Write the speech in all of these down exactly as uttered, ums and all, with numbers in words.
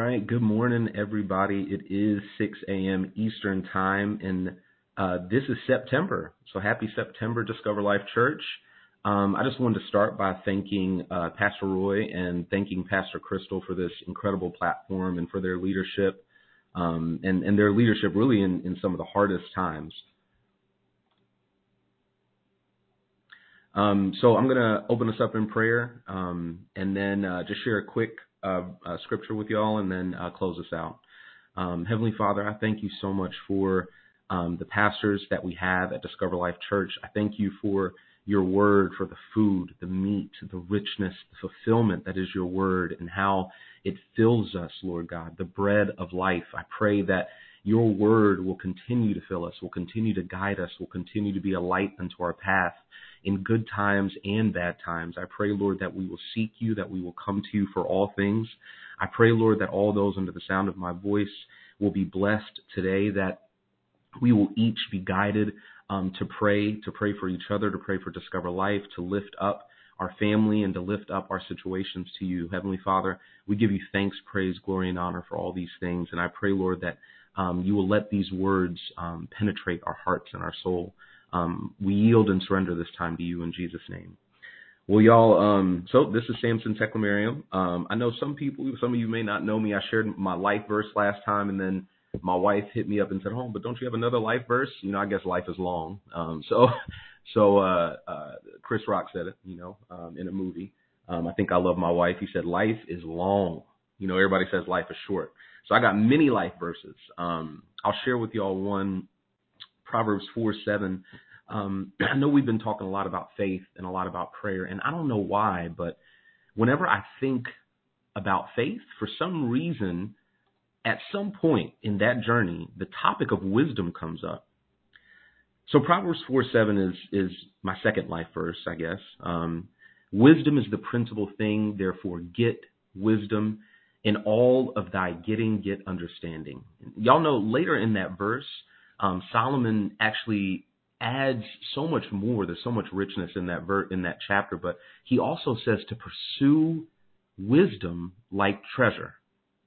right. Good morning, everybody. It is six a.m. Eastern Time, and uh, this is September. So happy September, Discover Life Church. Um, I just wanted to start by thanking uh, Pastor Roy and thanking Pastor Crystal for this incredible platform and for their leadership um, and, and their leadership really in, in some of the hardest times. Um, so I'm going to open us up in prayer um, and then uh, just share a quick uh, uh, scripture with y'all and then uh, close us out. Um, Heavenly Father, I thank you so much for um, the pastors that we have at Discover Life Church. I thank you for your word, for the food, the meat, the richness, the fulfillment that is your word and how it fills us, Lord God, the bread of life. I pray that your word will continue to fill us, will continue to guide us, will continue to be a light unto our path in good times and bad times. I pray, Lord, that we will seek you, that we will come to you for all things. I pray, Lord, that all those under the sound of my voice will be blessed today, that we will each be guided um, to pray, to pray for each other, to pray for Discover Life, to lift up our family and to lift up our situations to you. Heavenly Father, we give you thanks, praise, glory, and honor for all these things. And I pray, Lord, that um, you will let these words um, penetrate our hearts and our soul. Um, we yield and surrender this time to you in Jesus' name. Well, y'all, um, so this is Samson Teclamarium. Um, I know some people, some of you may not know me. I shared my life verse last time, and then my wife hit me up and said, "Oh, but don't you have another life verse?" You know, I guess life is long. Um, so, so uh, uh, Chris Rock said it, you know, um, in a movie. Um, I think I love my wife. He said, "Life is long." You know, everybody says life is short. So I got many life verses. Um, I'll share with y'all one, Proverbs four seven. Um, I know we've been talking a lot about faith and a lot about prayer, and I don't know why, but whenever I think about faith, for some reason, at some point in that journey, the topic of wisdom comes up. So Proverbs four seven is is my second life verse, I guess. Um, wisdom is the principal thing, therefore get wisdom. In all of thy getting, get understanding. Y'all know later in that verse, um, Solomon actually adds so much more. There's so much richness in that ver- in that chapter, but he also says to pursue wisdom like treasure.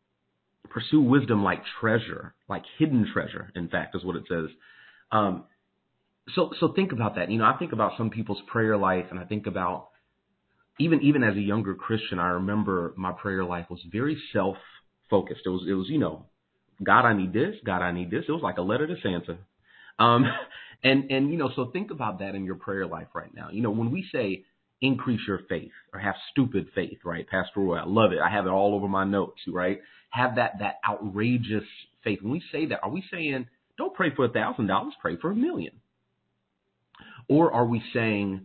Pursue wisdom like treasure, like hidden treasure, in fact, is what it says. Um, so so think about that. You know, I think about some people's prayer life, and I think about, even even as a younger Christian, I remember my prayer life was very self-focused. It was, it was you know, God, I need this. God, I need this. It was like a letter to Santa. Um, and, and, you know, so think about that in your prayer life right now. You know, when we say increase your faith or have stupid faith, right? Pastor Roy, I love it. I have it all over my notes, right? Have that, that outrageous faith. When we say that, are we saying, don't pray for a thousand dollars, pray for a million? Or are we saying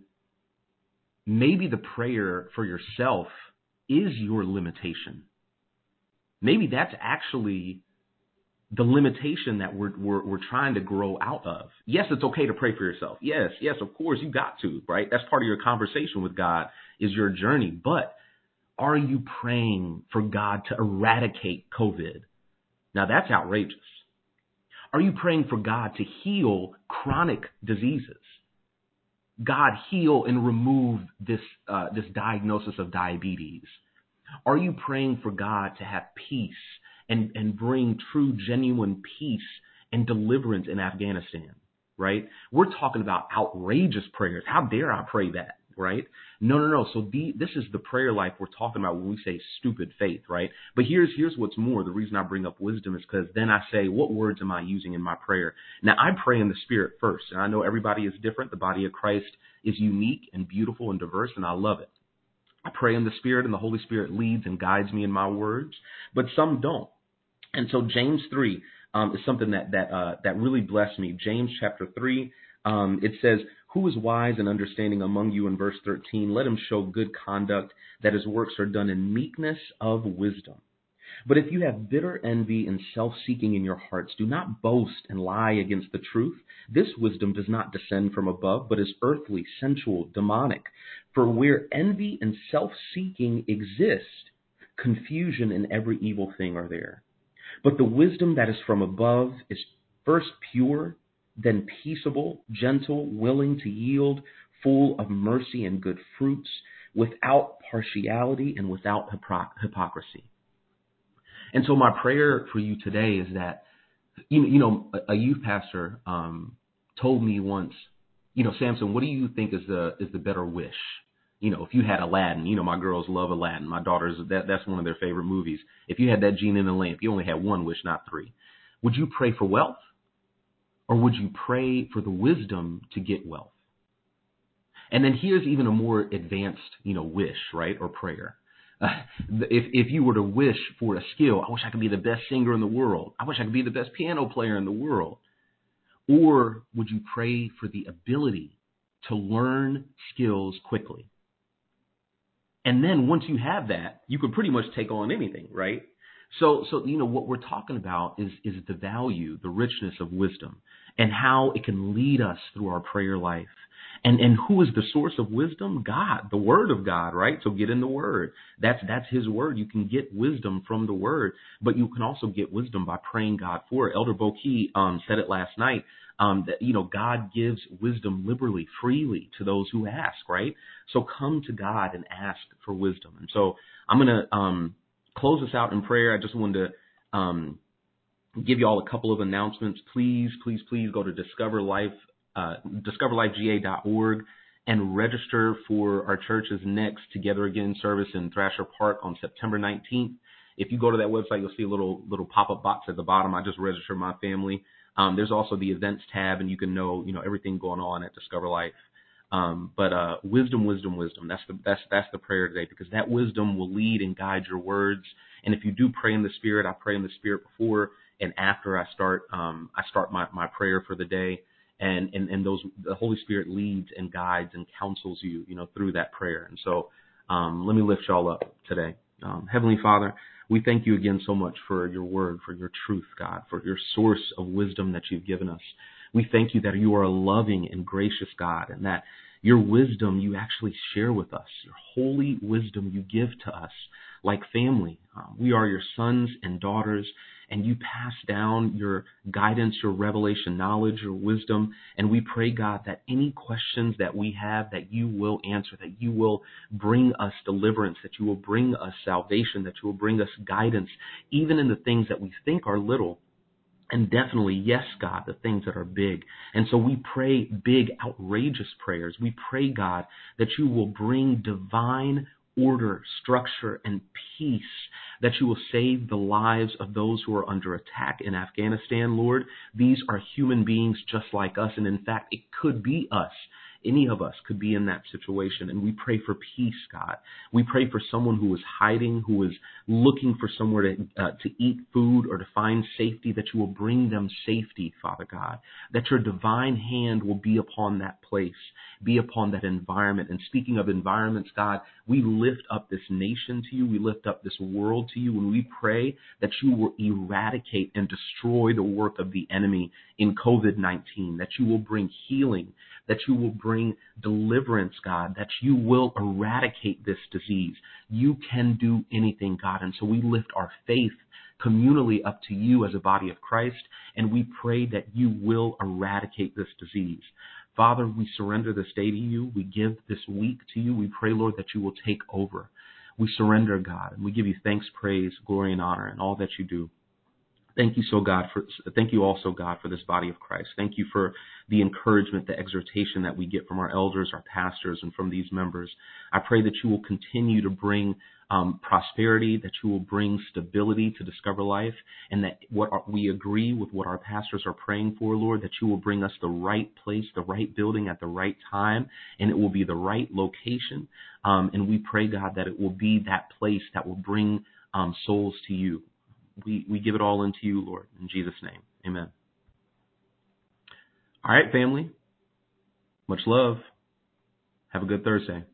maybe the prayer for yourself is your limitation? Maybe that's actually the limitation that we're, we're we're trying to grow out of. Yes, it's okay to pray for yourself. Yes, yes, of course, you got to, right? That's part of your conversation with God, is your journey. But are you praying for God to eradicate COVID? Now, that's outrageous. Are you praying for God to heal chronic diseases? God, heal and remove this uh, this diagnosis of diabetes. Are you praying for God to have peace and, and bring true, genuine peace and deliverance in Afghanistan, right? We're talking about outrageous prayers. How dare I pray that, right? No, no, no. So the, this is the prayer life we're talking about when we say stupid faith, right? But here's here's what's more. The reason I bring up wisdom is because then I say, what words am I using in my prayer? Now, I pray in the Spirit first, and I know everybody is different. The body of Christ is unique and beautiful and diverse, and I love it. I pray in the Spirit, and the Holy Spirit leads and guides me in my words, but some don't. And so James three um, is something that that uh, that really blessed me. James chapter three, um, it says, "Who is wise and understanding among you?" In verse thirteen, "Let him show good conduct, that his works are done in meekness of wisdom. But if you have bitter envy and self-seeking in your hearts, do not boast and lie against the truth. This wisdom does not descend from above, but is earthly, sensual, demonic. For where envy and self-seeking exist, confusion and every evil thing are there. But the wisdom that is from above is first pure, then peaceable, gentle, willing to yield, full of mercy and good fruits, without partiality and without hypocrisy." And so my prayer for you today is that, you, you know, a, a youth pastor um, told me once, you know, Samson, what do you think is the is the better wish? You know, if you had Aladdin, you know, my girls love Aladdin. My daughters, that that's one of their favorite movies. If you had that genie in the lamp, you only had one wish, not three. Would you pray for wealth, or would you pray for the wisdom to get wealth? And then here's even a more advanced, you know, wish, right, or prayer. Uh, if if you were to wish for a skill, I wish I could be the best singer in the world. I wish I could be the best piano player in the world. Or would you pray for the ability to learn skills quickly? And then once you have that, you can pretty much take on anything, right? So, so you know what we're talking about is is the value, the richness of wisdom, and how it can lead us through our prayer life. And and who is the source of wisdom? God, the Word of God, right? So get in the Word. That's that's His Word. You can get wisdom from the Word, but you can also get wisdom by praying God for it. Elder Boki um, said it last night. Um, that you know God gives wisdom liberally, freely to those who ask, right? So come to God and ask for wisdom. And so I'm gonna um, close us out in prayer. I just wanted to um, give you all a couple of announcements. Please, please, please go to Discover Life. Uh, discover life G A dot org and register for our church's next Together Again service in Thrasher Park on September nineteenth. If you go to that website, you'll see a little little pop-up box at the bottom. I just registered my family. Um, there's also the events tab, and you can know you know everything going on at Discover Life. Um, but uh, wisdom, wisdom, wisdom. That's the that's that's the prayer today, because that wisdom will lead and guide your words. And if you do pray in the Spirit, I pray in the Spirit before and after I start um, I start my, my prayer for the day. And, and and those the Holy Spirit leads and guides and counsels you, you know, through that prayer. And so um, let me lift y'all up today. Um, Heavenly Father, we thank you again so much for your word, for your truth, God, for your source of wisdom that you've given us. We thank you that you are a loving and gracious God, and that your wisdom you actually share with us. Your holy wisdom you give to us like family. Uh, we are your sons and daughters, and you pass down your guidance, your revelation knowledge, your wisdom. And we pray, God, that any questions that we have, that you will answer, that you will bring us deliverance, that you will bring us salvation, that you will bring us guidance, even in the things that we think are little. And definitely, yes, God, the things that are big. And so we pray big, outrageous prayers. We pray, God, that you will bring divine order, structure, and peace, that you will save the lives of those who are under attack in Afghanistan, Lord. These are human beings just like us, and in fact, it could be us. Any of us could be in that situation, and we pray for peace, God. We pray for someone who is hiding, who is looking for somewhere to uh, to eat food or to find safety, that you will bring them safety, Father God, that your divine hand will be upon that place, be upon that environment. And speaking of environments, God, we lift up this nation to you. We lift up this world to you, and we pray that you will eradicate and destroy the work of the enemy in COVID nineteen, that you will bring healing, that you will bring deliverance, God, that you will eradicate this disease. You can do anything, God. And so we lift our faith communally up to you as a body of Christ, and we pray that you will eradicate this disease. Father, we surrender this day to you. We give this week to you. We pray, Lord, that you will take over. We surrender, God, and we give you thanks, praise, glory, and honor in all that you do. Thank you so God for thank you also God for this body of Christ. Thank you for the encouragement, the exhortation that we get from our elders, our pastors, and from these members. I pray that you will continue to bring um, prosperity, that you will bring stability to Discover Life, and that what our, we agree with what our pastors are praying for, Lord, that you will bring us the right place, the right building at the right time, and it will be the right location. Um, and we pray, God, that it will be that place that will bring um, souls to you. We, we give it all into you, Lord, in Jesus' name. Amen. All right, family. Much love. Have a good Thursday.